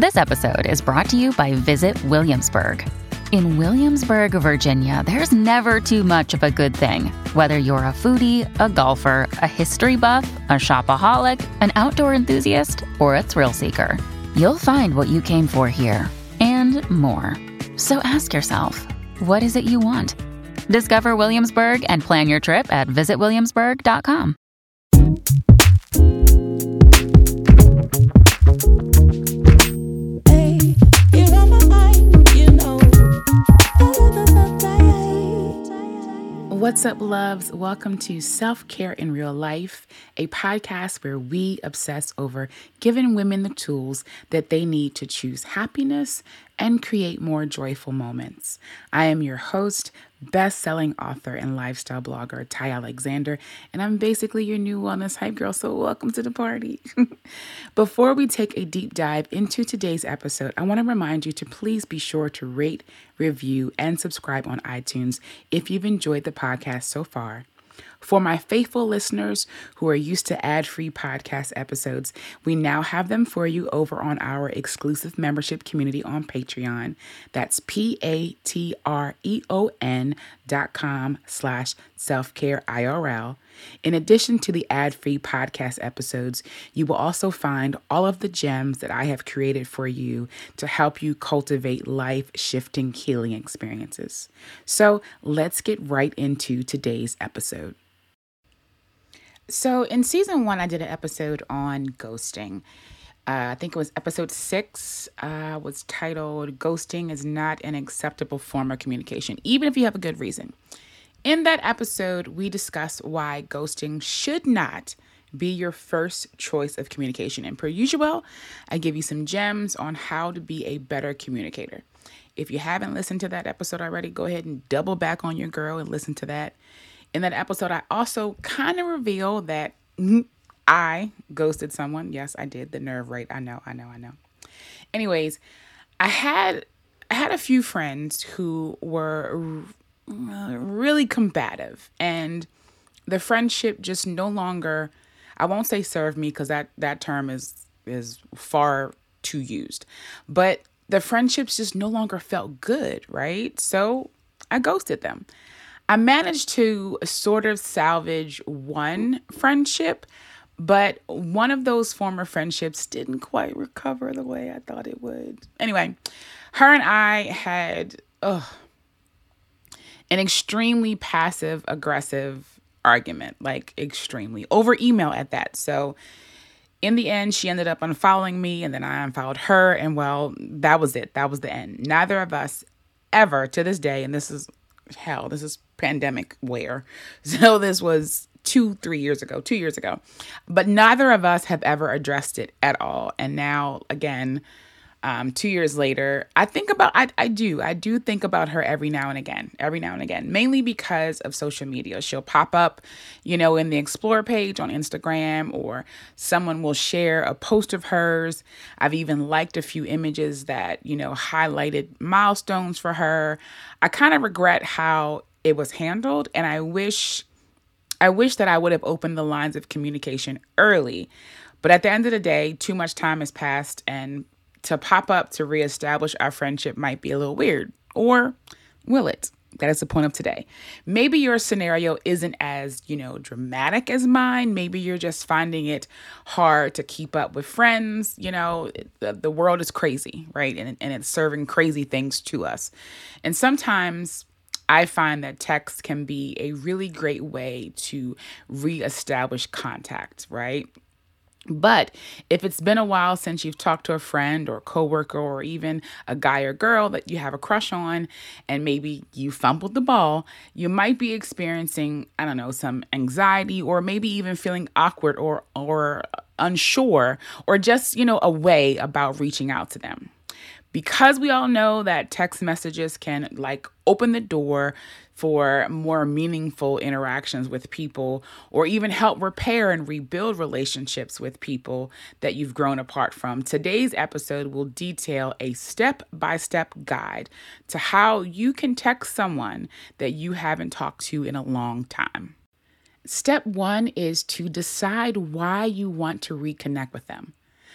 This episode is brought to you by Visit Williamsburg. In Williamsburg, Virginia, there's never too much of a good thing. Whether you're a foodie, a golfer, a history buff, a shopaholic, an outdoor enthusiast, or a thrill seeker, you'll find what you came for here and more. So ask yourself, what is it you want? Discover Williamsburg and plan your trip at visitwilliamsburg.com. What's up, loves? Welcome to Self-Care in Real Life, a podcast where we obsess over giving women the tools that they need to choose happiness and create more joyful moments. I am your host, best-selling author and lifestyle blogger, Ty Alexander, and I'm basically your new wellness hype girl, so welcome to the party. Before we take a deep dive into today's episode, I want to remind you to please be sure to rate, review, and subscribe on iTunes if you've enjoyed the podcast so far. For my faithful listeners who are used to ad-free podcast episodes, we now have them for you over on our exclusive membership community on Patreon. That's patreon.com/selfcareirl. In addition to the ad-free podcast episodes, you will also find all of the gems that I have created for you to help you cultivate life-shifting healing experiences. So let's get right into today's episode. So in season 1, I did an episode on ghosting. I think it was episode 6, was titled, "Ghosting is not an acceptable form of communication, even if you have a good reason." In that episode, we discussed why ghosting should not be your first choice of communication. And per usual, I give you some gems on how to be a better communicator. If you haven't listened to that episode already, go ahead and double back on your girl and listen to that. In that episode, I also kind of reveal that I ghosted someone. Yes, I did. The nerve rate. I know. Anyways, I had a few friends who were really combative, and the friendship just no longer, I won't say served me because that term is far too used, but the friendships just no longer felt good, right? So I ghosted them. I managed to sort of salvage one friendship, but one of those former friendships didn't quite recover the way I thought it would. Anyway, her and I had an extremely passive-aggressive argument, like extremely, over email at that. So in the end, she ended up unfollowing me, and then I unfollowed her, and well, that was it. That was the end. Neither of us ever, to this day, and this is pandemic wear. So this was 2 years ago. But neither of us have ever addressed it at all. And now, again, 2 years later, I do think about her every now and again, mainly because of social media. She'll pop up, in the Explore page on Instagram, or someone will share a post of hers. I've even liked a few images that, highlighted milestones for her. I kind of regret how it was handled, and I wish that I would have opened the lines of communication early. But at the end of the day, too much time has passed, and to pop up to reestablish our friendship might be a little weird. Or will it? That is the point of today. Maybe your scenario isn't as, dramatic as mine. Maybe you're just finding it hard to keep up with friends. The world is crazy, right? And it's serving crazy things to us. And sometimes I find that text can be a really great way to reestablish contact, right? But if it's been a while since you've talked to a friend or coworker or even a guy or girl that you have a crush on, and maybe you fumbled the ball, you might be experiencing, some anxiety, or maybe even feeling awkward or unsure, or just, a way about reaching out to them. Because we all know that text messages can open the door for more meaningful interactions with people, or even help repair and rebuild relationships with people that you've grown apart from. Today's episode will detail a step-by-step guide to how you can text someone that you haven't talked to in a long time. Step 1 is to decide why you want to reconnect with them.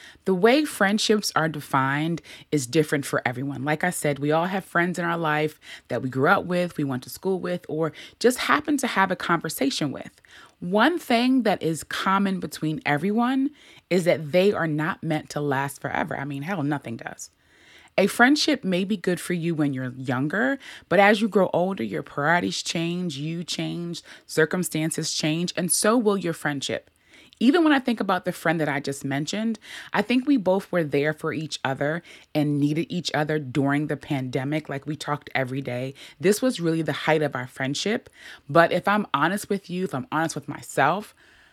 The way friendships are defined is different for everyone. Like I said, we all have friends in our life that we grew up with, we went to school with, or just happen to have a conversation with. One thing that is common between everyone is that they are not meant to last forever. I mean, hell, nothing does. A friendship may be good for you when you're younger, but as you grow older, your priorities change, you change, circumstances change, and so will your friendship. Even when I think about the friend that I just mentioned, I think we both were there for each other and needed each other during the pandemic. Like we talked every day. This was really the height of our friendship. But if I'm honest with you, if I'm honest with myself,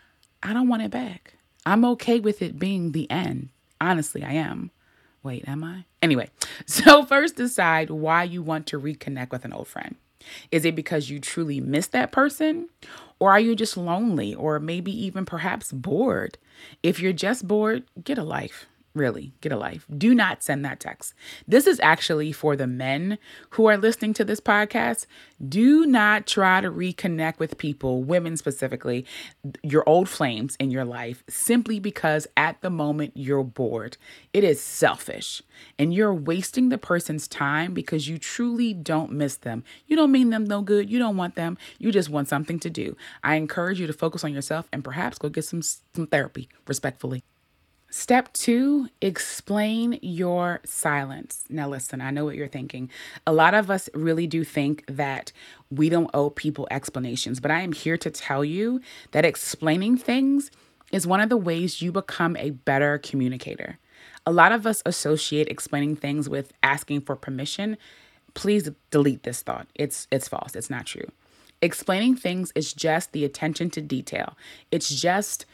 I don't want it back. I'm okay with it being the end. Honestly, I am. Wait, am I? Anyway, so first decide why you want to reconnect with an old friend. Is it because you truly miss that person? Or are you just lonely or maybe even perhaps bored? If you're just bored, get a life. Really, get a life. Do not send that text. This is actually for the men who are listening to this podcast. Do not try to reconnect with people, women specifically, your old flames in your life, simply because at the moment you're bored. It is selfish. And you're wasting the person's time because you truly don't miss them. You don't mean them no good. You don't want them. You just want something to do. I encourage you to focus on yourself and perhaps go get some therapy, respectfully. Step 2, explain your silence. Now, listen, I know what you're thinking. A lot of us really do think that we don't owe people explanations, but I am here to tell you that explaining things is one of the ways you become a better communicator. A lot of us associate explaining things with asking for permission. Please delete this thought. It's false. It's not true. Explaining things is just the attention to detail. It's just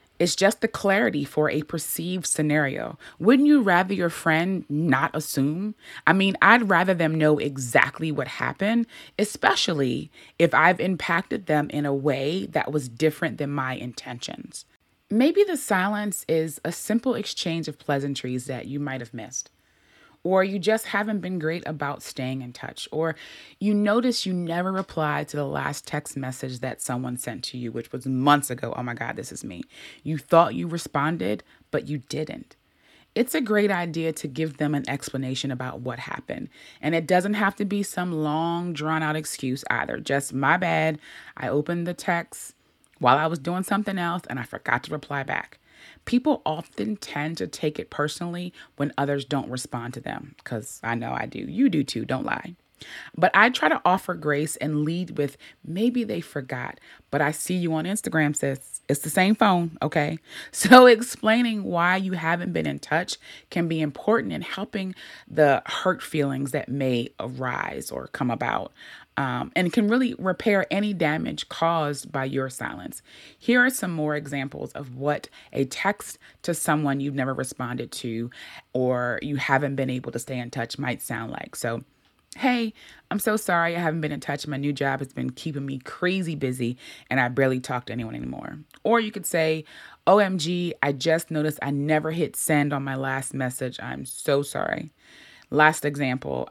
the clarity for a perceived scenario. Wouldn't you rather your friend not assume? I mean, I'd rather them know exactly what happened, especially if I've impacted them in a way that was different than my intentions. Maybe the silence is a simple exchange of pleasantries that you might have missed. Or you just haven't been great about staying in touch. Or you notice you never replied to the last text message that someone sent to you, which was months ago. Oh my God, this is me. You thought you responded, but you didn't. It's a great idea to give them an explanation about what happened. And it doesn't have to be some long, drawn out excuse either. Just my bad. I opened the text while I was doing something else and I forgot to reply back. People often tend to take it personally when others don't respond to them, because I know I do. You do too, don't lie. But I try to offer grace and lead with maybe they forgot, but I see you on Instagram, sis. It's the same phone, okay? So explaining why you haven't been in touch can be important in helping the hurt feelings that may arise or come about. And can really repair any damage caused by your silence. Here are some more examples of what a text to someone you've never responded to or you haven't been able to stay in touch might sound like. So, hey, I'm so sorry I haven't been in touch. My new job has been keeping me crazy busy and I barely talk to anyone anymore. Or you could say, OMG, I just noticed I never hit send on my last message. I'm so sorry. Last example,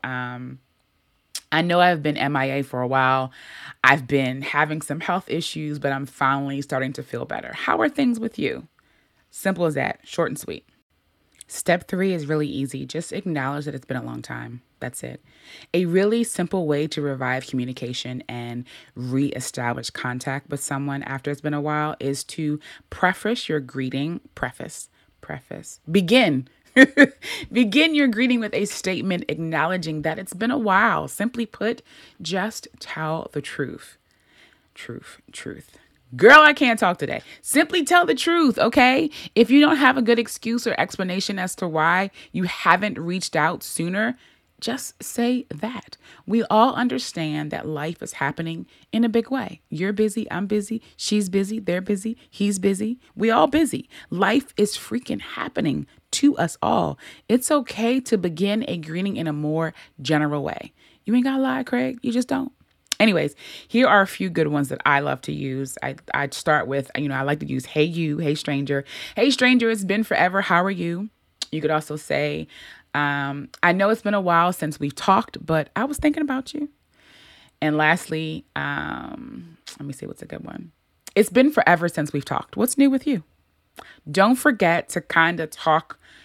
I know I've been MIA for a while. I've been having some health issues, but I'm finally starting to feel better. How are things with you? Simple as that, short and sweet. Step 3 is really easy. Just acknowledge that it's been a long time. That's it. A really simple way to revive communication and reestablish contact with someone after it's been a while is to preface your greeting. Begin your greeting with a statement acknowledging that it's been a while. Simply put, just tell the truth. Truth. Girl, I can't talk today. Simply tell the truth, okay? If you don't have a good excuse or explanation as to why you haven't reached out sooner, just say that. We all understand that life is happening in a big way. You're busy, I'm busy, she's busy, they're busy, he's busy. We all busy. Life is freaking happening to us all. It's okay to begin a greeting in a more general way. You ain't gotta lie, Craig. You just don't. Anyways, here are a few good ones that I love to use. I'd start with, I like to use, hey you, hey stranger. Hey stranger, it's been forever. How are you? You could also say, I know it's been a while since we've talked, but I was thinking about you. And lastly, let me see what's a good one. It's been forever since we've talked. What's new with you? Don't forget to kind of talk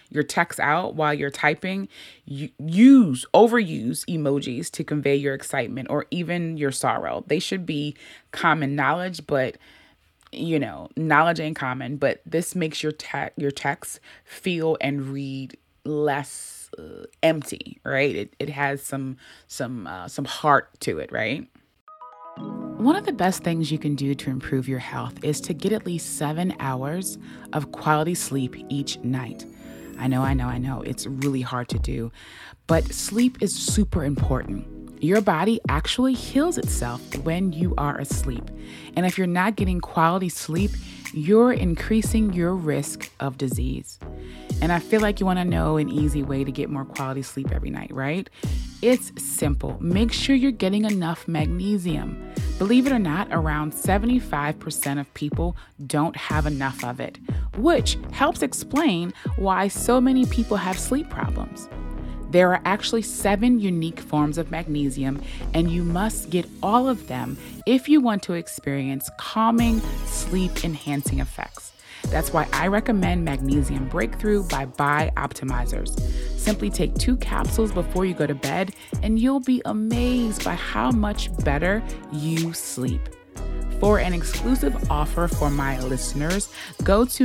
your text out while you're typing, overuse emojis to convey your excitement or even your sorrow. They should be common knowledge, but knowledge ain't common, but this makes your text feel and read less empty, right? It has some heart to it, right? One of the best things you can do to improve your health is to get at least 7 hours of quality sleep each night. I know. It's really hard to do, but sleep is super important. Your body actually heals itself when you are asleep. And if you're not getting quality sleep, you're increasing your risk of disease. And I feel like you want to know an easy way to get more quality sleep every night, right? It's simple. Make sure you're getting enough magnesium. Believe it or not, around 75% of people don't have enough of it, which helps explain why so many people have sleep problems. There are actually 7 unique forms of magnesium, and you must get all of them if you want to experience calming, sleep-enhancing effects. That's why I recommend Magnesium Breakthrough by Bioptimizers. Simply take 2 capsules before you go to bed, and you'll be amazed by how much better you sleep. For an exclusive offer for my listeners, go to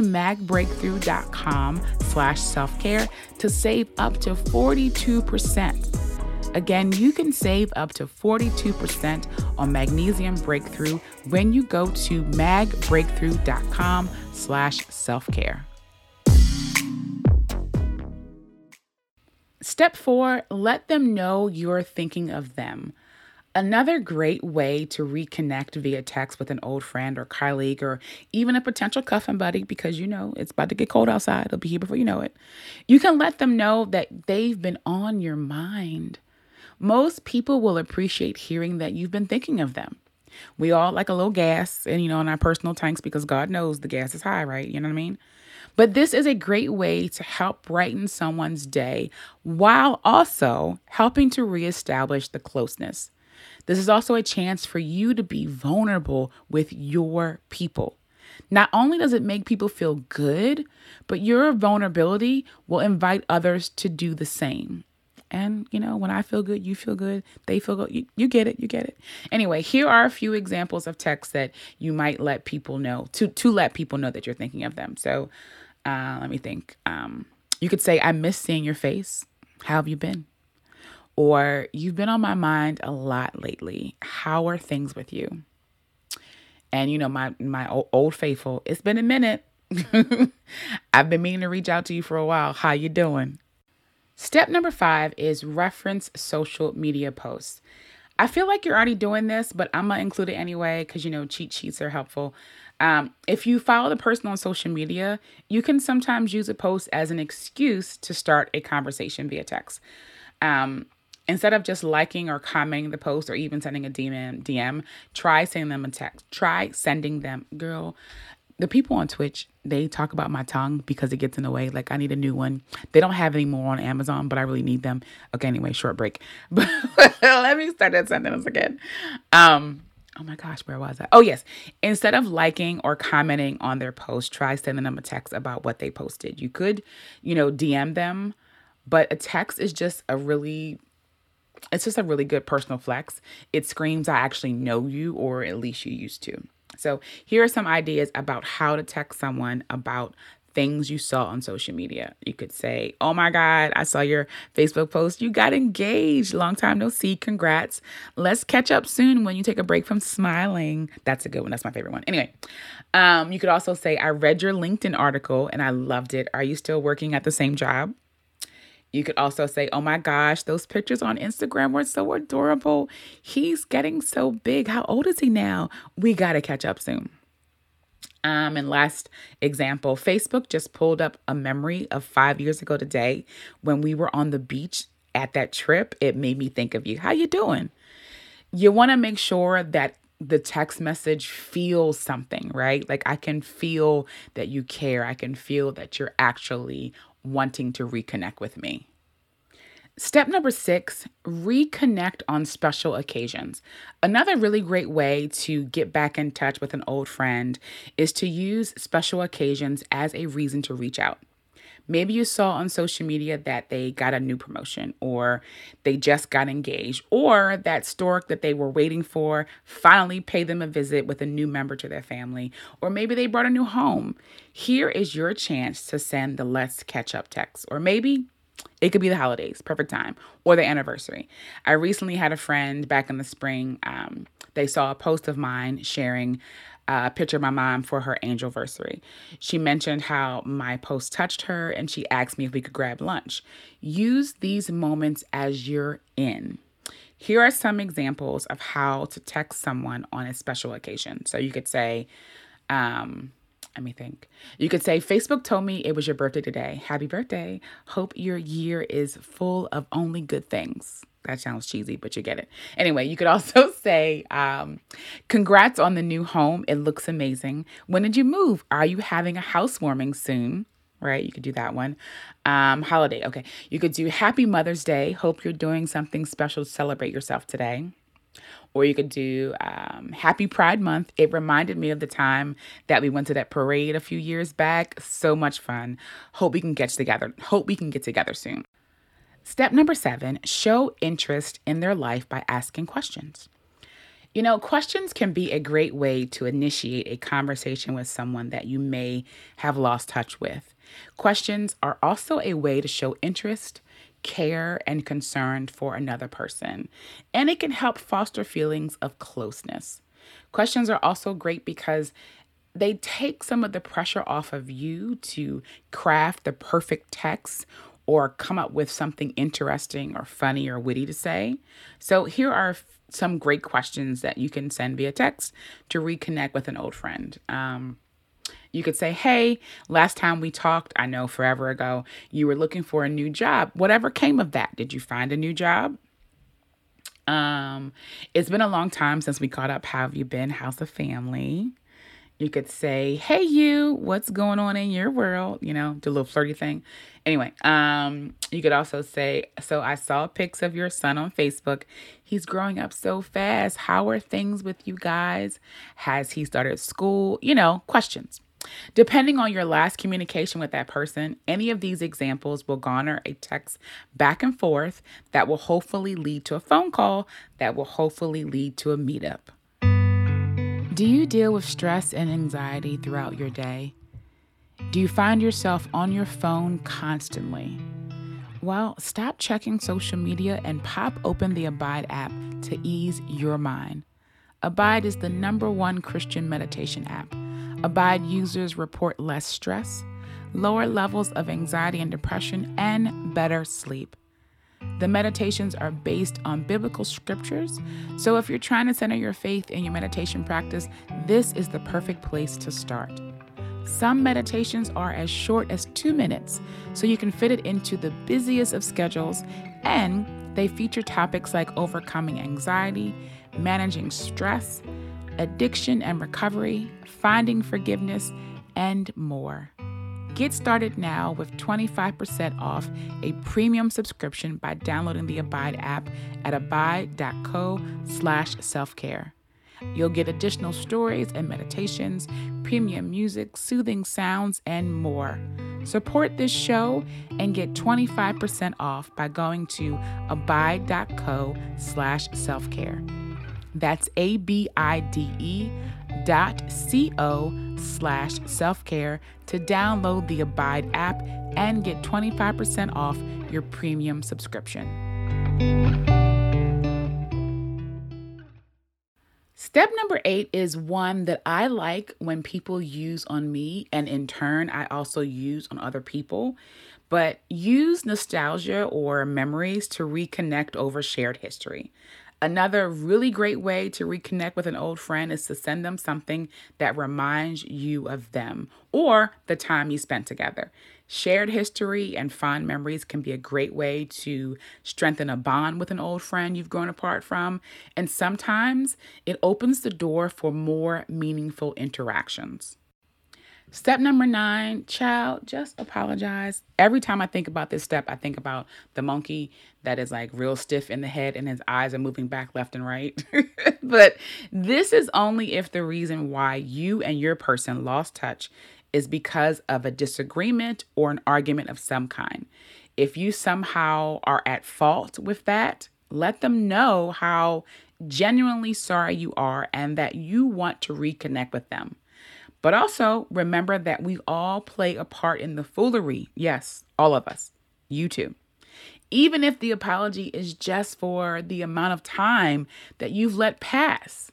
magbreakthrough.com/selfcare to save up to 42%. Again, you can save up to 42% on Magnesium Breakthrough when you go to magbreakthrough.com/selfcare. Step 4, let them know you're thinking of them. Another great way to reconnect via text with an old friend or colleague or even a potential cuffing buddy, because it's about to get cold outside. It'll be here before you know it. You can let them know that they've been on your mind. Most people will appreciate hearing that you've been thinking of them. We all like a little gas in our personal tanks because God knows the gas is high, right? You know what I mean? But this is a great way to help brighten someone's day while also helping to reestablish the closeness. This is also a chance for you to be vulnerable with your people. Not only does it make people feel good, but your vulnerability will invite others to do the same. And, when I feel good, you feel good, they feel good. You get it. Anyway, here are a few examples of texts that you might let people know, to let people know that you're thinking of them. So let me think. You could say, I miss seeing your face. How have you been? Or you've been on my mind a lot lately. How are things with you? And my old faithful, it's been a minute. I've been meaning to reach out to you for a while. How you doing? Step number 5 is reference social media posts. I feel like you're already doing this, but I'm going to include it anyway because, cheat sheets are helpful. If you follow the person on social media, you can sometimes use a post as an excuse to start a conversation via text. Instead of just liking or commenting the post or even sending a DM, try sending them a text. Try sending them, girl. The people on Twitch, they talk about my tongue because it gets in the way. Like, I need a new one. They don't have any more on Amazon, but I really need them. Okay, anyway, short break. But let me start that sentence again. Oh my gosh, where was I? Oh, yes. Instead of liking or commenting on their post, try sending them a text about what they posted. You could, DM them, but a text is just a really good personal flex. It screams, I actually know you, or at least you used to. So here are some ideas about how to text someone about things you saw on social media. You could say, oh my God, I saw your Facebook post. You got engaged. Long time no see. Congrats. Let's catch up soon when you take a break from smiling. That's a good one. That's my favorite one. Anyway, you could also say, I read your LinkedIn article and I loved it. Are you still working at the same job? You could also say, oh my gosh, those pictures on Instagram were so adorable. He's getting so big. How old is he now? We got to catch up soon. And last example, Facebook just pulled up a memory of 5 years ago today when we were on the beach at that trip. It made me think of you. How you doing? You want to make sure that the text message feels something, right? Like, I can feel that you care. I can feel that you're actually wanting to reconnect with me. Step number 6, reconnect on special occasions. Another really great way to get back in touch with an old friend is to use special occasions as a reason to reach out. Maybe you saw on social media that they got a new promotion, or they just got engaged, or that stork that they were waiting for finally paid them a visit with a new member to their family, or maybe they brought a new home. Here is your chance to send the let's catch up text, or maybe it could be the holidays, perfect time, or the anniversary. I recently had a friend back in the spring. They saw a post of mine sharing a picture of my mom for her anniversary. She mentioned how my post touched her, and she asked me if we could grab lunch. Use these moments as you're in. Here are some examples of how to text someone on a special occasion. So you could say, let me think. You could say, Facebook told me it was your birthday today. Happy birthday. Hope your year is full of only good things. That sounds cheesy, but you get it. Anyway, you could also say, congrats on the new home. It looks amazing. When did you move? Are you having a housewarming soon? Right? You could do that one. Holiday. Okay. You could do Happy Mother's Day. Hope you're doing something special to celebrate yourself today. Or you could do Happy Pride Month. It reminded me of the time that we went to that parade a few years back. So much fun. Hope we can get together. Hope we can get together soon. Step number 7, show interest in their life by asking questions. You know, questions can be a great way to initiate a conversation with someone that you may have lost touch with. Questions are also a way to show interest, care, and concern for another person, and it can help foster feelings of closeness. Questions are also great because they take some of the pressure off of you to craft the perfect text or come up with something interesting or funny or witty to say. So here are some great questions that you can send via text to reconnect with an old friend. You could say, hey, last time we talked, I know forever ago, you were looking for a new job. Whatever came of that? Did you find a new job? It's been a long time since we caught up. How have you been? How's the family? You could say, hey, you, what's going on in your world? You know, do a little flirty thing. Anyway, you could also say, so I saw pics of your son on Facebook. He's growing up so fast. How are things with you guys? Has he started school? You know, questions. Depending on your last communication with that person, any of these examples will garner a text back and forth that will hopefully lead to a phone call that will hopefully lead to a meetup. Do you deal with stress and anxiety throughout your day? Do you find yourself on your phone constantly? Well, stop checking social media and pop open the Abide app to ease your mind. Abide is the #1 Christian meditation app. Abide users report less stress, lower levels of anxiety and depression, and better sleep. The meditations are based on biblical scriptures, so if you're trying to center your faith in your meditation practice, this is the perfect place to start. Some meditations are as short as 2 minutes, so you can fit it into the busiest of schedules, and they feature topics like overcoming anxiety, managing stress, addiction and recovery, finding forgiveness, and more. Get started now with 25% off a premium subscription by downloading the Abide app at abide.co/selfcare. You'll get additional stories and meditations, premium music, soothing sounds, and more. Support this show and get 25% off by going to abide.co/selfcare. That's abide.co/selfcare to download the Abide app and get 25% off your premium subscription. Step number 8 is one that I like when people use on me, and in turn, I also use on other people. But use nostalgia or memories to reconnect over shared history. Another really great way to reconnect with an old friend is to send them something that reminds you of them or the time you spent together. Shared history and fond memories can be a great way to strengthen a bond with an old friend you've grown apart from, and sometimes it opens the door for more meaningful interactions. Step number 9, child, just apologize. Every time I think about this step, I think about the monkey that is like real stiff in the head and his eyes are moving back left and right. But this is only if the reason why you and your person lost touch is because of a disagreement or an argument of some kind. If you somehow are at fault with that, let them know how genuinely sorry you are and that you want to reconnect with them. But also remember that we all play a part in the foolery. Yes, all of us. You too. Even if the apology is just for the amount of time that you've let pass.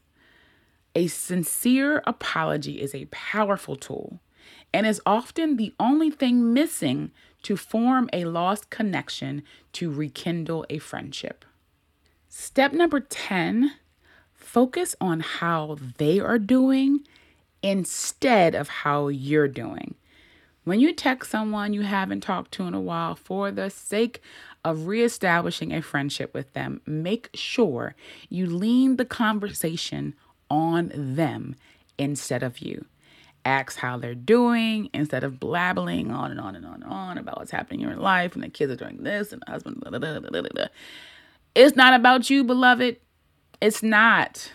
A sincere apology is a powerful tool and is often the only thing missing to form a lost connection to rekindle a friendship. Step number 10, focus on how they are doing instead of how you're doing. When you text someone you haven't talked to in a while, for the sake of reestablishing a friendship with them, make sure you lean the conversation on them instead of you. Ask how they're doing instead of blabbling on and on and on and on about what's happening in your life and the kids are doing this and the husband. Blah, blah, blah, blah, blah. It's not about you, beloved. It's not.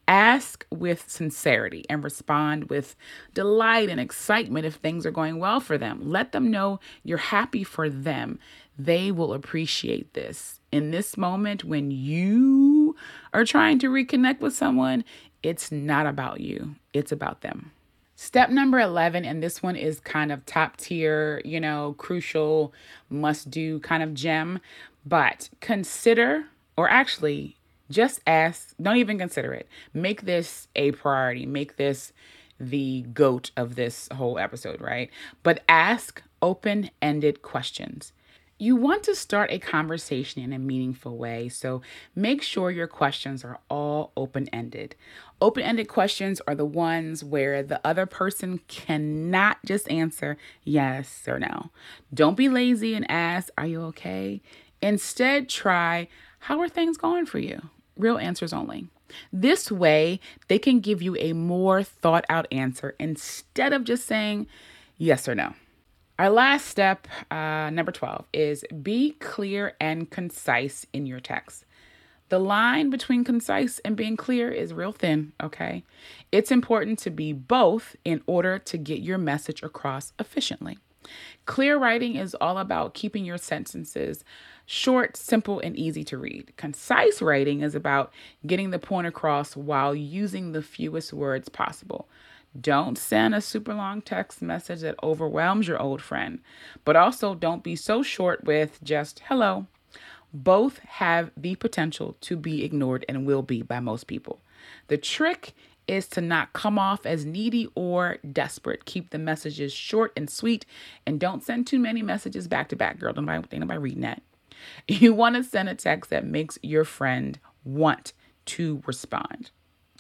Ask with sincerity and respond with delight and excitement if things are going well for them. Let them know you're happy for them. They will appreciate this. In this moment when you are trying to reconnect with someone, it's not about you. It's about them. Step number 11, and this one is kind of top tier, crucial, must do kind of gem, but consider, or actually just ask, don't even consider it. Make this a priority. Make this the GOAT of this whole episode, right? But ask open-ended questions. You want to start a conversation in a meaningful way, so make sure your questions are all open-ended. Open-ended questions are the ones where the other person cannot just answer yes or no. Don't be lazy and ask, are you okay? Instead, try, how are things going for you? Real answers only. This way, they can give you a more thought out answer instead of just saying yes or no. Our last step, number 12, is be clear and concise in your text. The line between concise and being clear is real thin, okay? It's important to be both in order to get your message across efficiently. Clear writing is all about keeping your sentences short, simple, and easy to read. Concise writing is about getting the point across while using the fewest words possible. Don't send a super long text message that overwhelms your old friend, but also don't be so short with just hello. Both have the potential to be ignored and will be by most people. The trick is to not come off as needy or desperate. Keep the messages short and sweet and don't send too many messages back to back, girl. Don't nobody reading that. You want to send a text that makes your friend want to respond.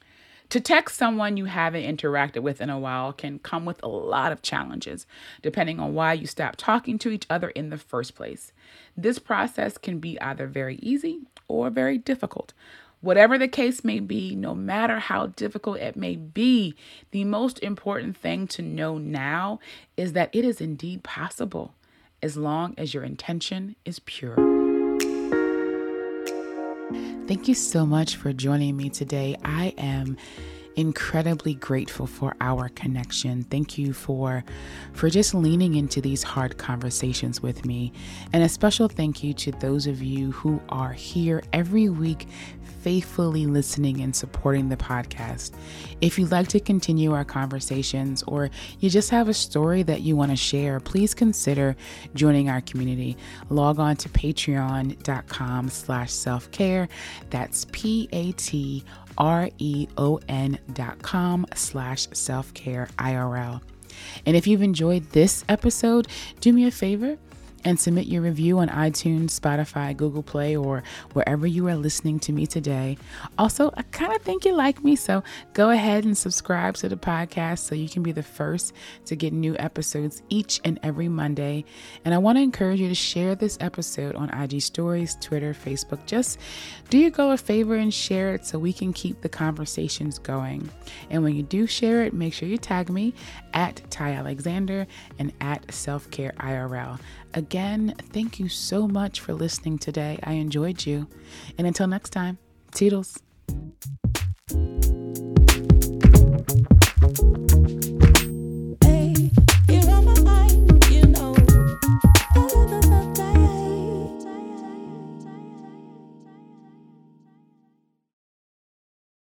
To text someone you haven't interacted with in a while can come with a lot of challenges, depending on why you stopped talking to each other in the first place. This process can be either very easy or very difficult. Whatever the case may be, no matter how difficult it may be, the most important thing to know now is that it is indeed possible, as long as your intention is pure. Thank you so much for joining me today. I am incredibly grateful for our connection. Thank you for just leaning into these hard conversations with me. And a special thank you to those of you who are here every week faithfully listening and supporting the podcast. If you'd like to continue our conversations or you just have a story that you want to share, please consider joining our community. Log on to patreon.com/selfcare. That's patreon.com/selfcareIRL. And if you've enjoyed this episode, do me a favor and submit your review on iTunes, Spotify, Google Play, or wherever you are listening to me today. Also, I kind of think you like me, so go ahead and subscribe to the podcast so you can be the first to get new episodes each and every Monday. And I want to encourage you to share this episode on IG Stories, Twitter, Facebook. Just do your girl a favor and share it so we can keep the conversations going. And when you do share it, make sure you tag me at Ty Alexander and at SelfCareIRL. Again, thank you so much for listening today. I enjoyed you. And until next time, toodles.